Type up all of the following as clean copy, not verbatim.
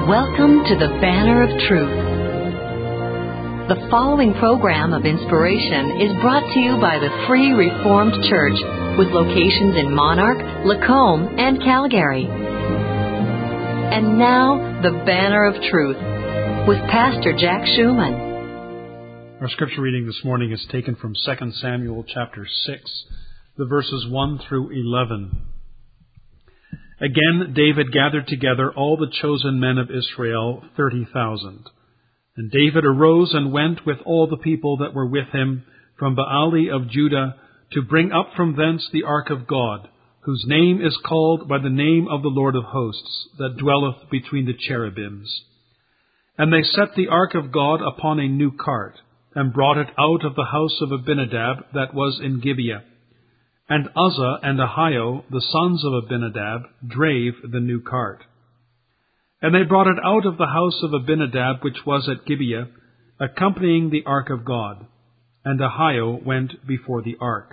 Welcome to the Banner of Truth. The following program of inspiration is brought to you by the Free Reformed Church with locations in Monarch, Lacombe, and Calgary. And now, the Banner of Truth with Pastor Jack Schumann. Our scripture reading this morning is taken from 2 Samuel chapter 6, the verses 1 through 11. Again, David gathered together all the chosen men of Israel, 30,000. And David arose and went with all the people that were with him from Baali of Judah to bring up from thence the ark of God, whose name is called by the name of the Lord of hosts, that dwelleth between the cherubims. And they set the ark of God upon a new cart, and brought it out of the house of Abinadab that was in Gibeah. And Uzzah and Ahio, the sons of Abinadab, drave the new cart. And they brought it out of the house of Abinadab which was at Gibeah, accompanying the ark of God. And Ahio went before the ark.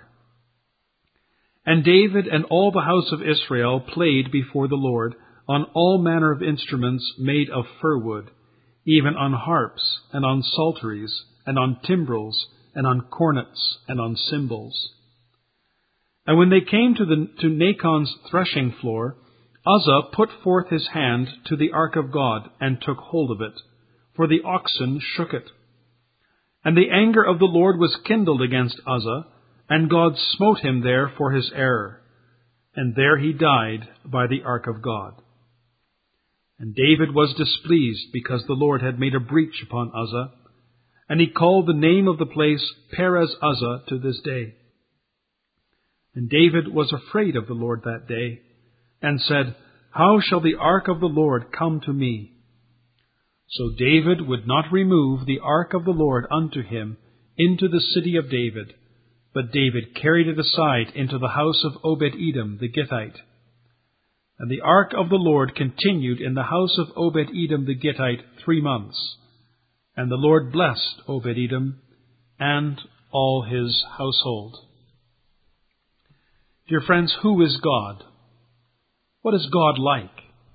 And David and all the house of Israel played before the Lord on all manner of instruments made of fir wood, even on harps, and on psalteries, and on timbrels, and on cornets, and on cymbals. And when they came to Nachon's threshing floor, Uzzah put forth his hand to the ark of God, and took hold of it, for the oxen shook it. And the anger of the Lord was kindled against Uzzah, and God smote him there for his error. And there he died by the ark of God. And David was displeased, because the Lord had made a breach upon Uzzah, and he called the name of the place Perez Uzzah to this day. And David was afraid of the Lord that day, and said, How shall the ark of the Lord come to me? So David would not remove the ark of the Lord unto him into the city of David, but David carried it aside into the house of Obed-Edom the Gittite. And the ark of the Lord continued in the house of Obed-Edom the Gittite 3 months. And the Lord blessed Obed-Edom and all his household. Dear friends, who is God? What is God like?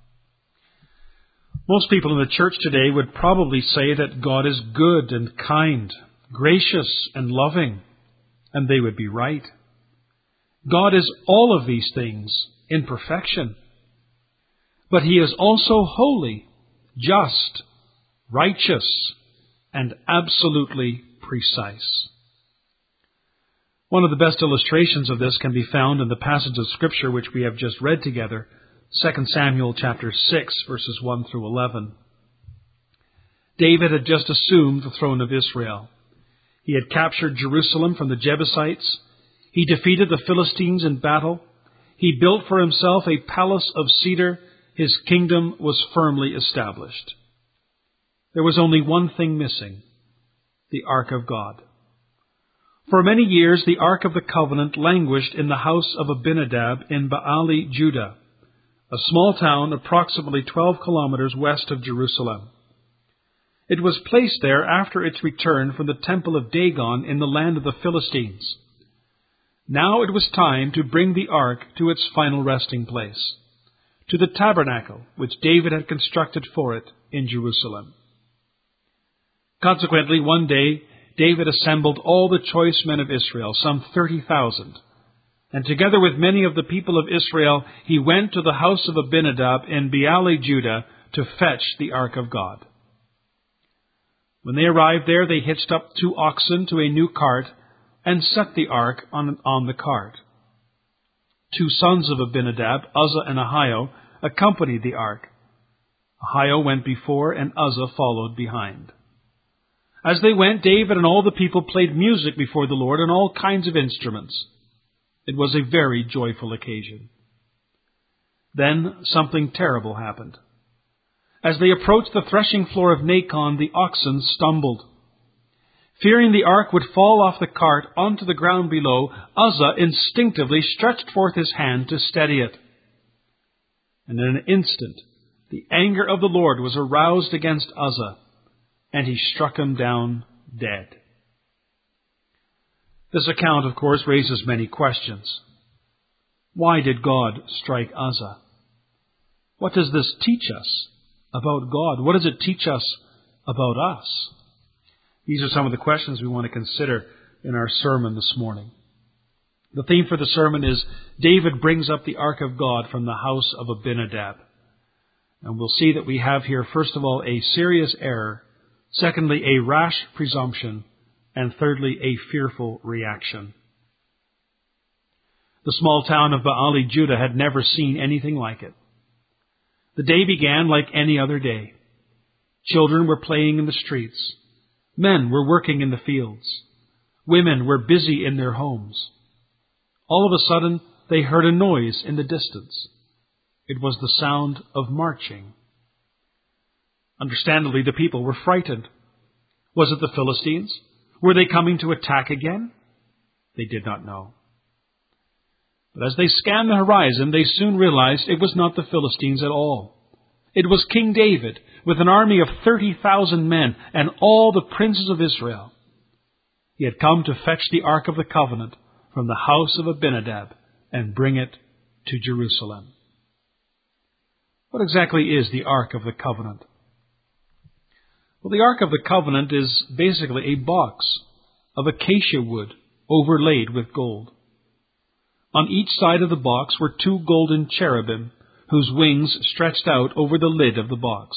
Most people in the church today would probably say that God is good and kind, gracious and loving, and they would be right. God is all of these things in perfection. But He is also holy, just, righteous, and absolutely precise. One of the best illustrations of this can be found in the passage of Scripture which we have just read together, 2 Samuel chapter 6, verses 1 through 11. David had just assumed the throne of Israel. He had captured Jerusalem from the Jebusites. He defeated the Philistines in battle. He built for himself a palace of cedar. His kingdom was firmly established. There was only one thing missing: the ark of God. For many years, the Ark of the Covenant languished in the house of Abinadab in Baali, Judah, a small town approximately 12 kilometers west of Jerusalem. It was placed there after its return from the temple of Dagon in the land of the Philistines. Now it was time to bring the ark to its final resting place, to the tabernacle which David had constructed for it in Jerusalem. Consequently, one day, David assembled all the choice men of Israel, some 30,000. And together with many of the people of Israel, he went to the house of Abinadab in Baali, Judah, to fetch the ark of God. When they arrived there, they hitched up 2 oxen to a new cart and set the ark on the cart. 2 sons of Abinadab, Uzzah and Ahio, accompanied the ark. Ahio went before, and Uzzah followed behind. As they went, David and all the people played music before the Lord on all kinds of instruments. It was a very joyful occasion. Then something terrible happened. As they approached the threshing floor of Nachon, the oxen stumbled. Fearing the ark would fall off the cart onto the ground below, Uzzah instinctively stretched forth his hand to steady it. And in an instant, the anger of the Lord was aroused against Uzzah, and he struck him down dead. This account, of course, raises many questions. Why did God strike Uzzah? What does this teach us? about God? What does it teach us about us? These are some of the questions we want to consider in our sermon this morning. The theme for the sermon is David brings up the ark of God from the house of Abinadab. And we'll see that we have here, first of all, a serious error, secondly, a rash presumption, and thirdly, a fearful reaction. The small town of Baali, Judah, had never seen anything like it. The day began like any other day. Children were playing in the streets. Men were working in the fields. Women were busy in their homes. All of a sudden, they heard a noise in the distance. It was the sound of marching. Understandably, the people were frightened. Was it the Philistines? Were they coming to attack again? They did not know. But as they scanned the horizon, they soon realized it was not the Philistines at all. It was King David with an army of 30,000 men and all the princes of Israel. He had come to fetch the Ark of the Covenant from the house of Abinadab and bring it to Jerusalem. What exactly is the Ark of the Covenant? Well, the Ark of the Covenant is basically a box of acacia wood overlaid with gold. On each side of the box were 2 golden cherubim whose wings stretched out over the lid of the box.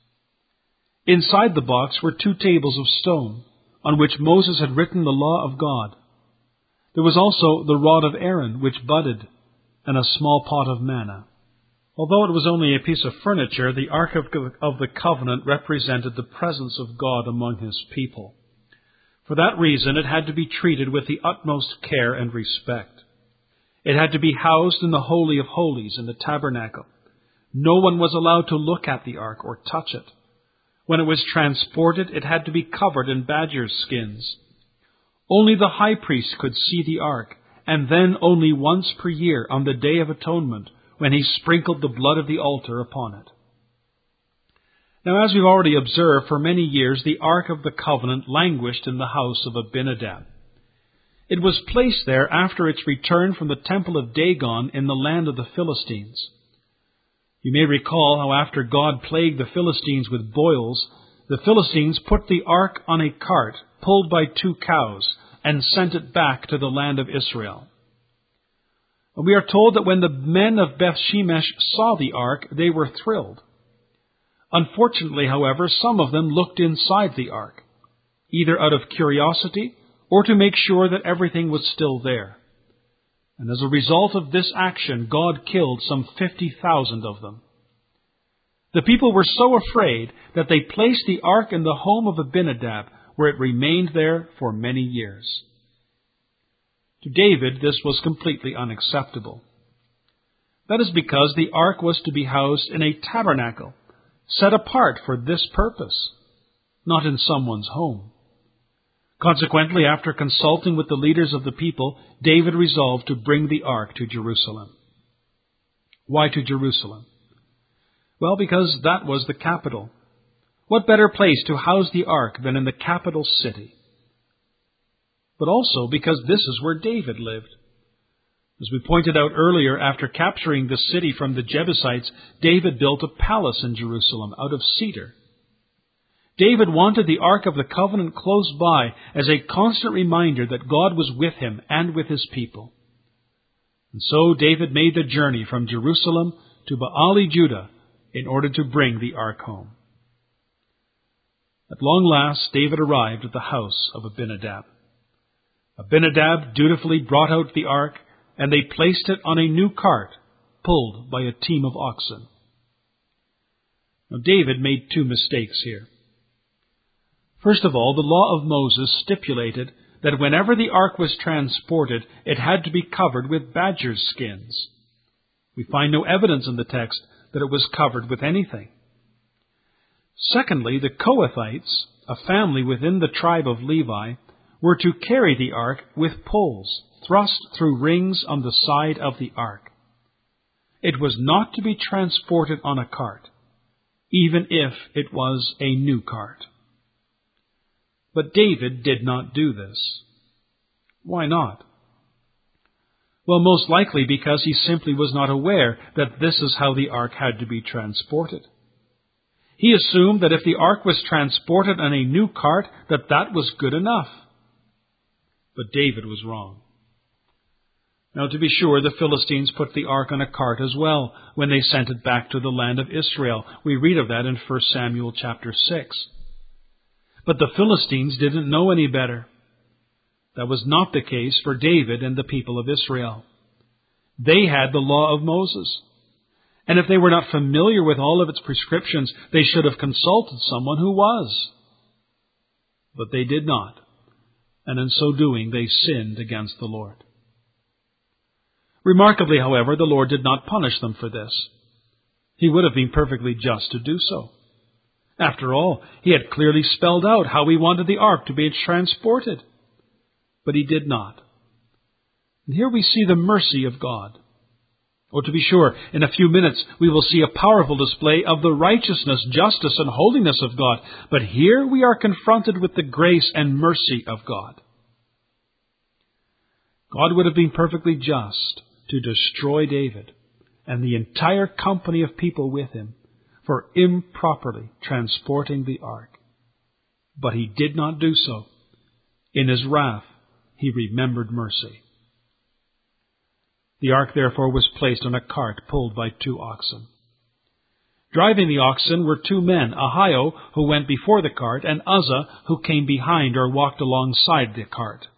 Inside the box were 2 tables of stone on which Moses had written the law of God. There was also the rod of Aaron, which budded, and a small pot of manna. Although it was only a piece of furniture, the Ark of the Covenant represented the presence of God among His people. For that reason, it had to be treated with the utmost care and respect. It had to be housed in the Holy of Holies in the tabernacle. No one was allowed to look at the ark or touch it. When it was transported, it had to be covered in badger skins. Only the high priest could see the ark, and then only once per year on the Day of Atonement, when he sprinkled the blood of the altar upon it. Now, as we've already observed, for many years the Ark of the Covenant languished in the house of Abinadab. It was placed there after its return from the temple of Dagon in the land of the Philistines. You may recall how after God plagued the Philistines with boils, the Philistines put the ark on a cart pulled by 2 cows and sent it back to the land of Israel. And we are told that when the men of Beth-Shemesh saw the ark, they were thrilled. Unfortunately, however, some of them looked inside the ark, either out of curiosity or to make sure that everything was still there. And as a result of this action, God killed some 50,000 of them. The people were so afraid that they placed the ark in the home of Abinadab, where it remained there for many years. To David, this was completely unacceptable. That is because the ark was to be housed in a tabernacle, set apart for this purpose, not in someone's home. Consequently, after consulting with the leaders of the people, David resolved to bring the ark to Jerusalem. Why to Jerusalem? Well, because that was the capital. What better place to house the ark than in the capital city? But also because this is where David lived. As we pointed out earlier, after capturing the city from the Jebusites, David built a palace in Jerusalem out of cedar. David wanted the Ark of the Covenant close by as a constant reminder that God was with him and with his people. And so David made the journey from Jerusalem to Baali, Judah, in order to bring the ark home. At long last, David arrived at the house of Abinadab. Abinadab dutifully brought out the ark, and they placed it on a new cart, pulled by a team of oxen. Now, David made 2 mistakes here. First of all, the law of Moses stipulated that whenever the ark was transported, it had to be covered with badger skins. We find no evidence in the text that it was covered with anything. Secondly, the Kohathites, a family within the tribe of Levi, were to carry the ark with poles thrust through rings on the side of the ark. It was not to be transported on a cart, even if it was a new cart. But David did not do this. Why not? Well, most likely because he simply was not aware that this is how the ark had to be transported. He assumed that if the ark was transported on a new cart, that was good enough. But David was wrong. Now, to be sure, the Philistines put the ark on a cart as well when they sent it back to the land of Israel. We read of that in 1 Samuel chapter 6. But the Philistines didn't know any better. That was not the case for David and the people of Israel. They had the law of Moses. And if they were not familiar with all of its prescriptions, they should have consulted someone who was. But they did not. And in so doing, they sinned against the Lord. Remarkably, however, the Lord did not punish them for this. He would have been perfectly just to do so. After all, He had clearly spelled out how He wanted the ark to be transported. But He did not. And here we see the mercy of God. Oh, to be sure, in a few minutes we will see a powerful display of the righteousness, justice, and holiness of God. But here we are confronted with the grace and mercy of God. God would have been perfectly just to destroy David and the entire company of people with him for improperly transporting the ark. But He did not do so. In His wrath, He remembered mercy. The ark, therefore, was placed on a cart pulled by 2 oxen. Driving the oxen were 2 men, Ahio, who went before the cart, and Uzzah, who came behind or walked alongside the cart.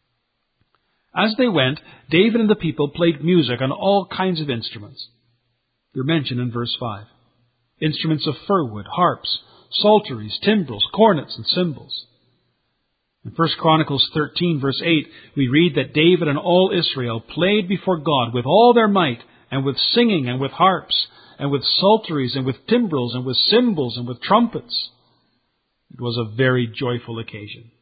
As they went, David and the people played music on all kinds of instruments. They're mentioned in verse 5. Instruments of fir wood, harps, psalteries, timbrels, cornets, and cymbals. In 1 Chronicles 13, verse 8, we read that David and all Israel played before God with all their might, and with singing, and with harps, and with psalteries, and with timbrels, and with cymbals, and with trumpets. It was a very joyful occasion.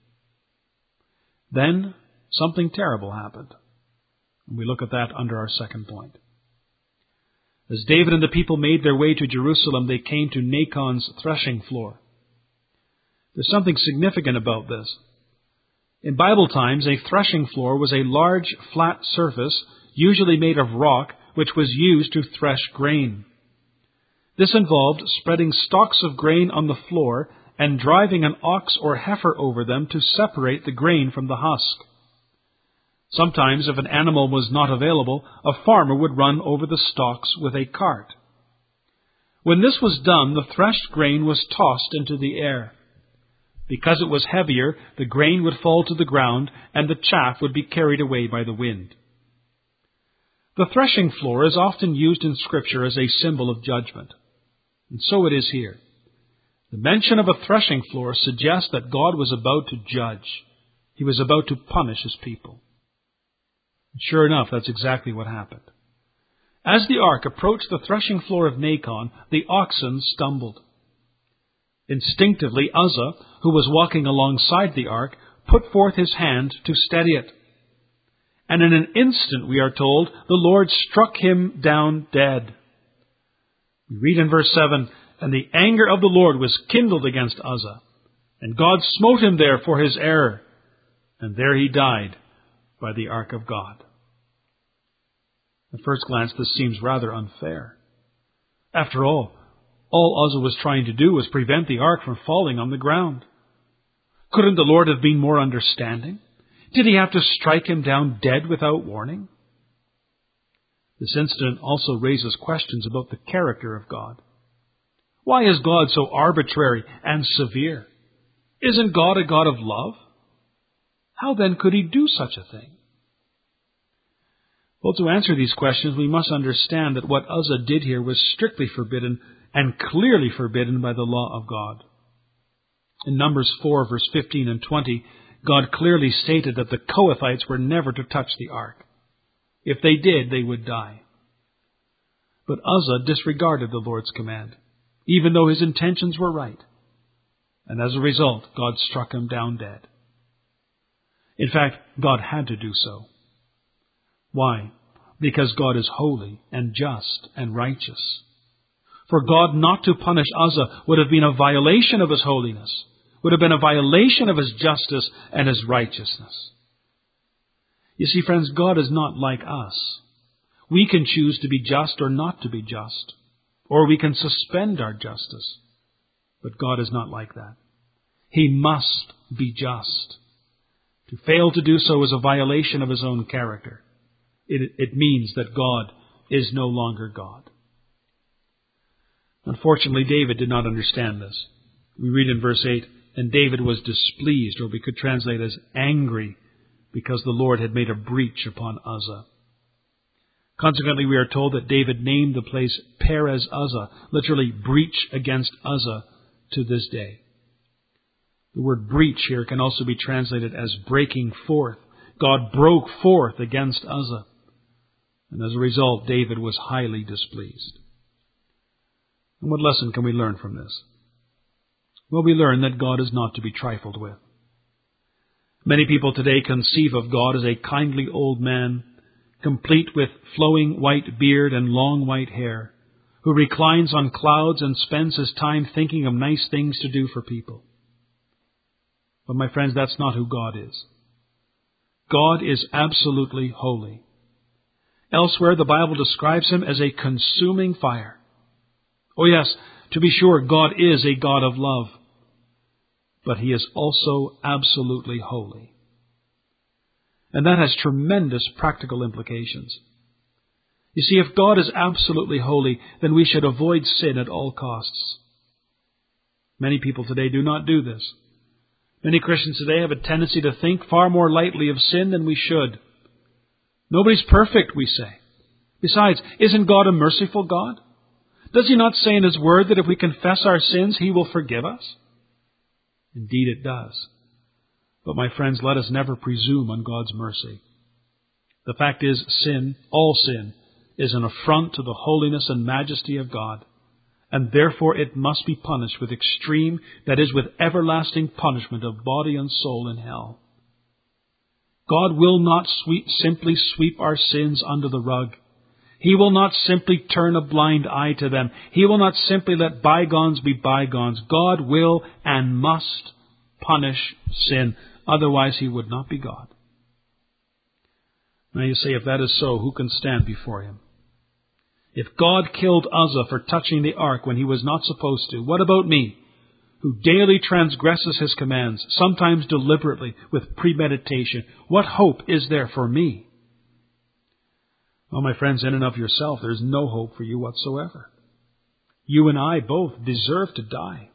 Then something terrible happened. And we look at that under our second point. As David and the people made their way to Jerusalem, they came to Nachon's threshing floor. There's something significant about this. In Bible times, a threshing floor was a large, flat surface, usually made of rock, which was used to thresh grain. This involved spreading stalks of grain on the floor and driving an ox or heifer over them to separate the grain from the husk. Sometimes, if an animal was not available, a farmer would run over the stalks with a cart. When this was done, the threshed grain was tossed into the air. Because it was heavier, the grain would fall to the ground, and the chaff would be carried away by the wind. The threshing floor is often used in Scripture as a symbol of judgment. And so it is here. The mention of a threshing floor suggests that God was about to judge. He was about to punish His people. And sure enough, that's exactly what happened. As the ark approached the threshing floor of Nachon, the oxen stumbled. Instinctively, Uzzah, who was walking alongside the ark, put forth his hand to steady it. And in an instant, we are told, the Lord struck him down dead. We read in verse 7, "And the anger of the Lord was kindled against Uzzah, and God smote him there for his error, and there he died by the ark of God." At first glance, this seems rather unfair. After all Uzzah was trying to do was prevent the ark from falling on the ground. Couldn't the Lord have been more understanding? Did He have to strike him down dead without warning? This incident also raises questions about the character of God. Why is God so arbitrary and severe? Isn't God a God of love? How then could He do such a thing? Well, to answer these questions, we must understand that what Uzzah did here was strictly forbidden and clearly forbidden by the law of God. In Numbers 4, verse 15 and 20, God clearly stated that the Kohathites were never to touch the ark. If they did, they would die. But Uzzah disregarded the Lord's command, even though his intentions were right. And as a result, God struck him down dead. In fact, God had to do so. Why? Because God is holy and just and righteous. For God not to punish Uzzah would have been a violation of His holiness, would have been a violation of His justice and His righteousness. You see, friends, God is not like us. We can choose to be just or not to be just, or we can suspend our justice. But God is not like that. He must be just. To fail to do so is a violation of His own character. It means that God is no longer God. Unfortunately, David did not understand this. We read in verse 8, and David was displeased, or we could translate as angry, because the Lord had made a breach upon Uzzah. Consequently, we are told that David named the place Perez Uzzah, literally breach against Uzzah, to this day. The word breach here can also be translated as breaking forth. God broke forth against Uzzah. And as a result, David was highly displeased. And what lesson can we learn from this? Well, we learn that God is not to be trifled with. Many people today conceive of God as a kindly old man, complete with flowing white beard and long white hair, who reclines on clouds and spends his time thinking of nice things to do for people. But my friends, that's not who God is. God is absolutely holy. Elsewhere, the Bible describes Him as a consuming fire. Oh yes, to be sure, God is a God of love. But He is also absolutely holy. And that has tremendous practical implications. You see, if God is absolutely holy, then we should avoid sin at all costs. Many people today do not do this. Many Christians today have a tendency to think far more lightly of sin than we should. Nobody's perfect, we say. Besides, isn't God a merciful God? Does He not say in His Word that if we confess our sins, He will forgive us? Indeed it does. But my friends, let us never presume on God's mercy. The fact is, sin, all sin, is an affront to the holiness and majesty of God, and therefore it must be punished with extreme, that is, with everlasting punishment of body and soul in hell. God will not simply sweep our sins under the rug. He will not simply turn a blind eye to them. He will not simply let bygones be bygones. God will and must punish sin. Otherwise, He would not be God. Now you say, if that is so, who can stand before Him? If God killed Uzzah for touching the ark when he was not supposed to, what about me, who daily transgresses His commands, sometimes deliberately, with premeditation? What hope is there for me? Well, my friends, in and of yourself, there's no hope for you whatsoever. You and I both deserve to die.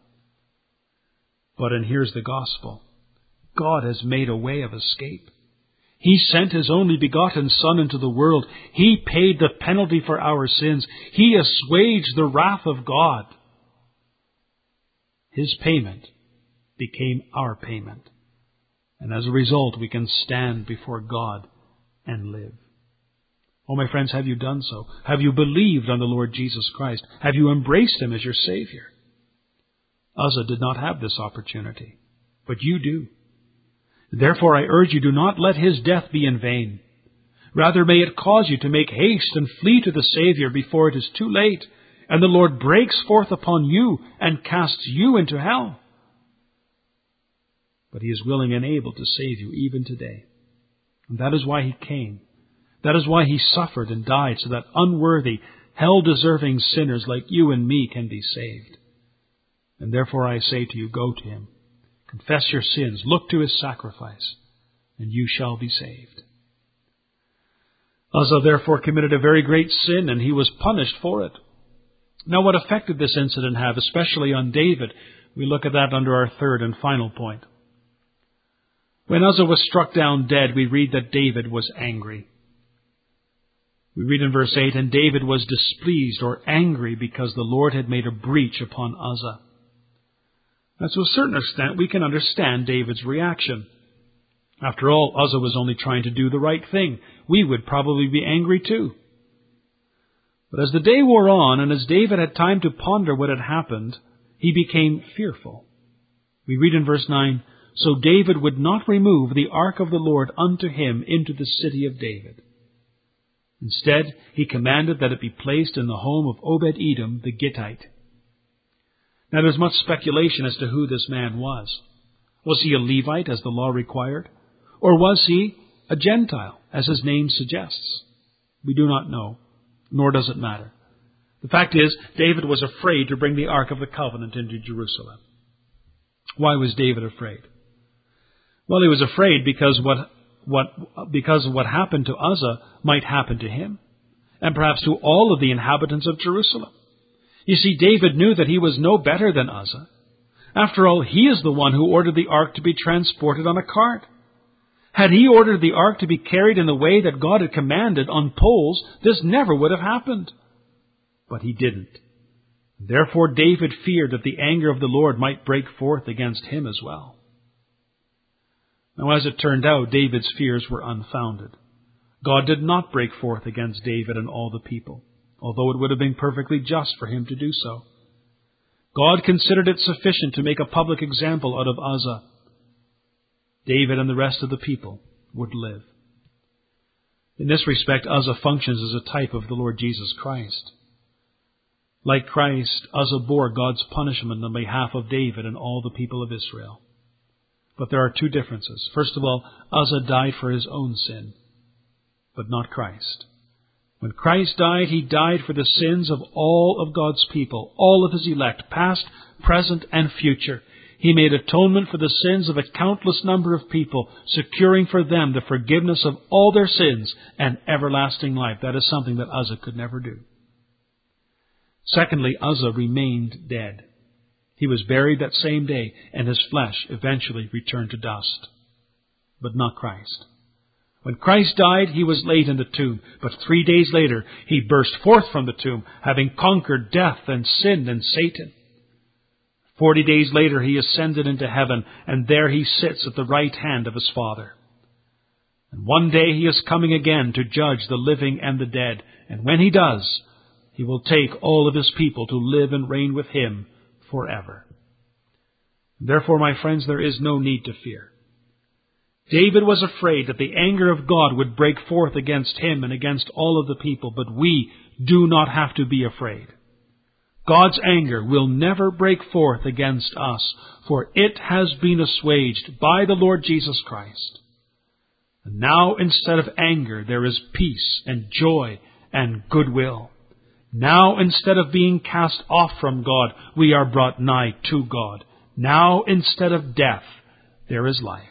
And here's the gospel. God has made a way of escape. He sent His only begotten Son into the world. He paid the penalty for our sins. He assuaged the wrath of God. His payment became our payment. And as a result, we can stand before God and live. Oh, my friends, have you done so? Have you believed on the Lord Jesus Christ? Have you embraced Him as your Savior? Uzzah did not have this opportunity, but you do. Therefore, I urge you, do not let his death be in vain. Rather, may it cause you to make haste and flee to the Savior before it is too late, and the Lord breaks forth upon you and casts you into hell. But He is willing and able to save you even today. And that is why He came. That is why He suffered and died, so that unworthy, hell-deserving sinners like you and me can be saved. And therefore I say to you, go to Him. Confess your sins, look to His sacrifice, and you shall be saved. Uzzah therefore committed a very great sin, and he was punished for it. Now, what effect did this incident have, especially on David? We look at that under our third and final point. When Uzzah was struck down dead, we read that David was angry. We read in verse 8, and David was displeased or angry because the Lord had made a breach upon Uzzah. And to a certain extent, we can understand David's reaction. After all, Uzzah was only trying to do the right thing. We would probably be angry too. But as the day wore on, and as David had time to ponder what had happened, he became fearful. We read in verse 9, so David would not remove the ark of the Lord unto him into the city of David. Instead, he commanded that it be placed in the home of Obed-Edom the Gittite. Now, there's much speculation as to who this man was. Was he a Levite, as the law required? Or was he a Gentile, as his name suggests? We do not know, nor does it matter. The fact is, David was afraid to bring the Ark of the Covenant into Jerusalem. Why was David afraid? Well, he was afraid because what happened to Uzzah might happen to him, and perhaps to all of the inhabitants of Jerusalem. You see, David knew that he was no better than Uzzah. After all, he is the one who ordered the ark to be transported on a cart. Had he ordered the ark to be carried in the way that God had commanded on poles, this never would have happened. But he didn't. Therefore, David feared that the anger of the Lord might break forth against him as well. Now, as it turned out, David's fears were unfounded. God did not break forth against David and all the people, although it would have been perfectly just for him to do so. God considered it sufficient to make a public example out of Uzzah. David and the rest of the people would live. In this respect, Uzzah functions as a type of the Lord Jesus Christ. Like Christ, Uzzah bore God's punishment on behalf of David and all the people of Israel. But there are two differences. First of all, Uzzah died for his own sin, but not Christ. When Christ died, he died for the sins of all of God's people, all of his elect, past, present, and future. He made atonement for the sins of a countless number of people, securing for them the forgiveness of all their sins and everlasting life. That is something that Uzzah could never do. Secondly, Uzzah remained dead. He was buried that same day, and his flesh eventually returned to dust. But not Christ. When Christ died, he was laid in the tomb, but 3 days later he burst forth from the tomb, having conquered death and sin and Satan. 40 days later he ascended into heaven, and there he sits at the right hand of his Father. And one day he is coming again to judge the living and the dead, and when he does, he will take all of his people to live and reign with him forever. Therefore, my friends, there is no need to fear. David was afraid that the anger of God would break forth against him and against all of the people, but we do not have to be afraid. God's anger will never break forth against us, for it has been assuaged by the Lord Jesus Christ. And now, instead of anger, there is peace and joy and goodwill. Now, instead of being cast off from God, we are brought nigh to God. Now, instead of death, there is life.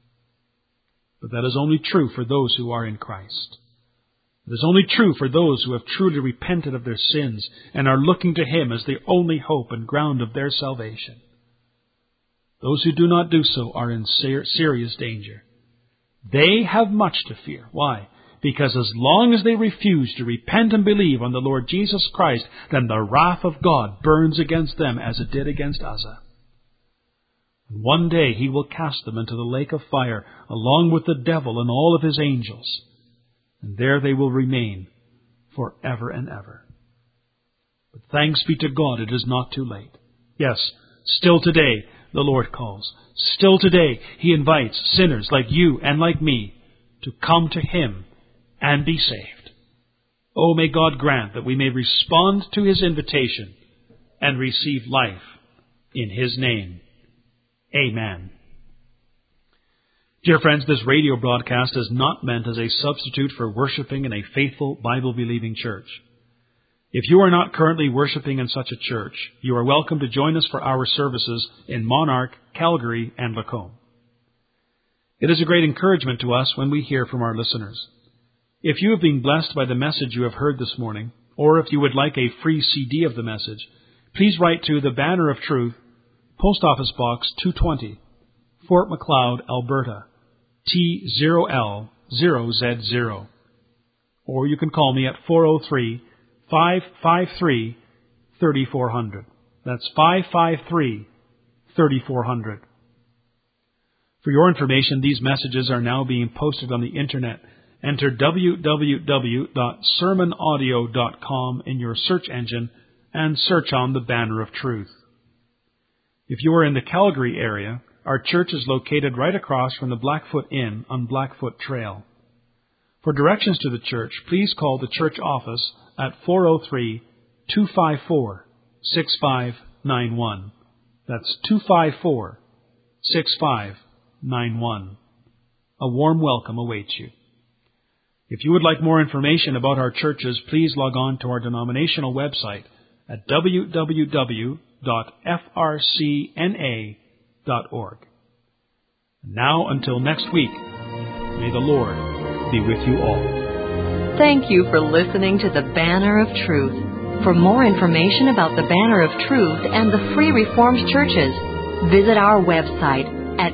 But that is only true for those who are in Christ. It is only true for those who have truly repented of their sins and are looking to Him as the only hope and ground of their salvation. Those who do not do so are in serious danger. They have much to fear. Why? Because as long as they refuse to repent and believe on the Lord Jesus Christ, then the wrath of God burns against them as it did against Uzzah. And one day He will cast them into the lake of fire, along with the devil and all of his angels. And there they will remain forever and ever. But thanks be to God, it is not too late. Yes, still today the Lord calls. Still today He invites sinners like you and like me to come to Him and be saved. Oh, may God grant that we may respond to His invitation and receive life in His name. Amen. Dear friends, this radio broadcast is not meant as a substitute for worshiping in a faithful, Bible-believing church. If you are not currently worshiping in such a church, you are welcome to join us for our services in Monarch, Calgary, and Lacombe. It is a great encouragement to us when we hear from our listeners. If you have been blessed by the message you have heard this morning, or if you would like a free CD of the message, please write to the Banner of Truth, Post Office Box 220, Fort Macleod, Alberta, T0L0Z0. Or you can call me at 403-553-3400. That's 553-3400. For your information, these messages are now being posted on the Internet. Enter www.sermonaudio.com in your search engine and search on the Banner of Truth. If you are in the Calgary area, our church is located right across from the Blackfoot Inn on Blackfoot Trail. For directions to the church, please call the church office at 403-254-6591. That's 254-6591. A warm welcome awaits you. If you would like more information about our churches, please log on to our denominational website at www.frcna.org. Now, until next week, may the Lord be with you all. Thank you for listening to the Banner of Truth. For more information about the Banner of Truth and the Free Reformed Churches, visit our website at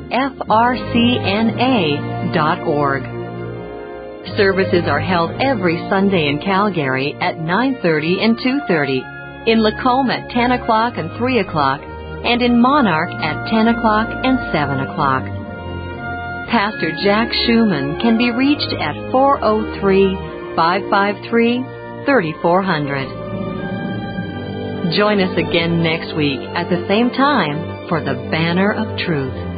frcna.org. Services are held every Sunday in Calgary at 9:30 and 2:30, in Lacombe at 10 o'clock and 3 o'clock, and in Monarch at 10 o'clock and 7 o'clock. Pastor Jack Schumann can be reached at 403-553-3400. Join us again next week at the same time for the Banner of Truth.